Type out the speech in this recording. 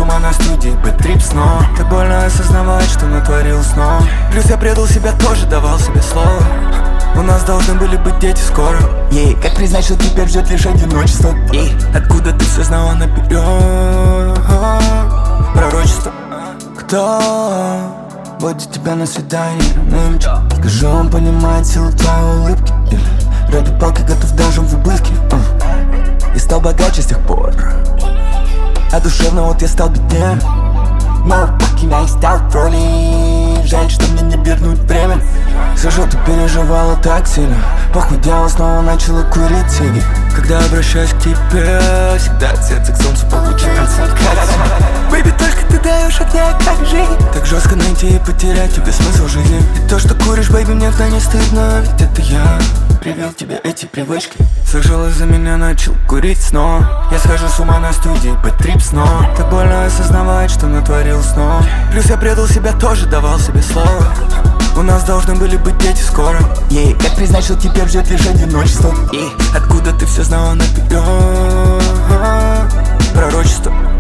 ума на студии, бэт-трип снова. Так больно осознавать, что натворил снова. Плюс я предал себя, тоже давал себе слово. У нас должны были быть дети скоро. Как признать, что теперь ждет лишь одиночество? Откуда ты все знала наперед? Пророчество. Кто водит тебя на свидание? Скажи, он понимает силу твоей улыбки? Или ради палки готов даже в убытке? И стал богаче с тех пор, а душевно вот я стал беднее. Но покидай стал в роли. Жаль, что мне не вернуть время. Слышал, ты переживала так сильно. Похудела, снова начала курить сиги. Когда обращаюсь к тебе, всегда цвет к солнцу получается. Бэйби, только ты даешь огня, как жить. Так жестко найти и потерять тебе смысл жизни. И то, что куришь, бэйби, мне то не стыдно. Ведь это я привел тебе эти привычки. Слышал, из-за меня начал курить снова. Я схожу с ума на студии, бэт-трип снова. Так больно осознавать, что натворил снова. Плюс я предал себя, тоже давал себе слово. У нас должны были быть дети скоро. Как признать, что теперь ждет лишь одиночество? Откуда ты все знала наперед? Пророчество.